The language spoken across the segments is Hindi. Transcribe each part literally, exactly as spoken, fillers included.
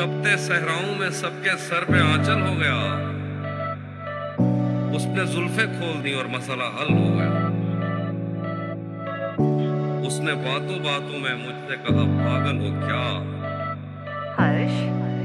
तपते सहराओं में सबके सर पे आंचल हो गया। उसने जुल्फे खोल दी और मसला हल हो गया। उसने बातों बातों में मुझसे कहा पागल हो क्या। हर्ष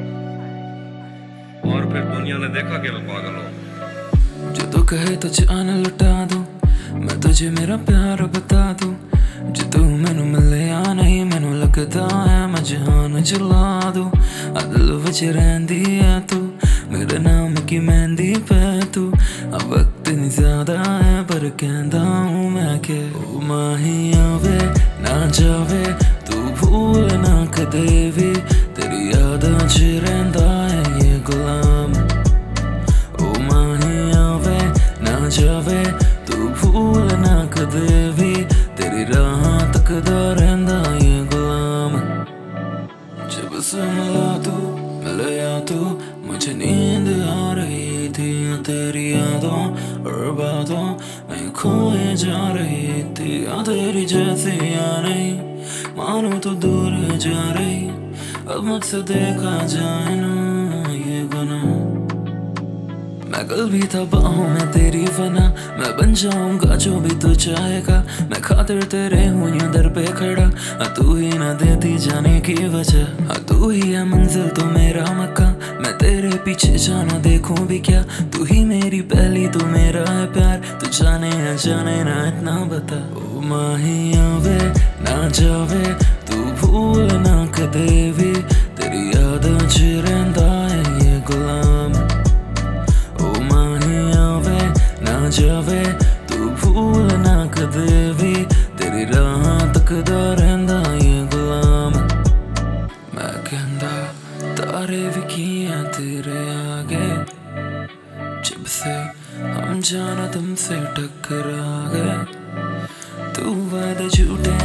और फिर दुनिया ने देखा कि मैं पागल हूँ। जो तू कहे तो जान लुटा दूं, मैं तुझे मेरा प्यार बता दूं। जो तू मैनू मिले या नहीं, मैनू लगदा है मैं जहान जला दूं। आ दिल विच रहिंदी है तू, मेरे नाम की मेहंदी पे तू। अब वक्त नहीं ज्यादा है पर कहंदा हूं मैं के ओ माही आवे ना जावे, तू भूल ना कदे भी। तेरी यादां च रहिंदा है ये गुलाम। ओ माही आवे ना जावे, तू भूल ना कदे भी। तेरी राहां तकदा रहिंदा ये गुलाम। जब से मिला तू मिलया तू, मुझे नींद आ रही थी। तेरी यादों और बातों में खोए जा रही थी। आ तेरी जैसी या नहीं, मानो तो दूर जा रही। अब मुझसे देखा जाए ना ये गुनाह। मैं कल भी था बाहों में तेरी फना, मैं बन जाऊंगा जो भी तू चाहेगा। मैं खातिर तेरे हूँ यूं दर पे खड़ा, हाँ तू ही ना देती जाने की वजह। हाँ तू ही है मंजिल तो मेरा मक्का, मैं तेरे पीछे जाना देखूं भी क्या। तू ही मेरी पहली, तू मेरा है प्यार। तू जाने या जाने ना इतना बता। ओ माही आवे ना जावे, तू भूल ना कदे भी। तेरी यादां च रहिंदा है ये गुलाम। जावे तू भूल ना कदे भी। तेरी राहां तकदा रहिंदा ये गुलाम। मैं कहंदा तारे भी किए तेरे आगे, जब से हम जाना तुमसे टकरा गए। तू वादे झूठे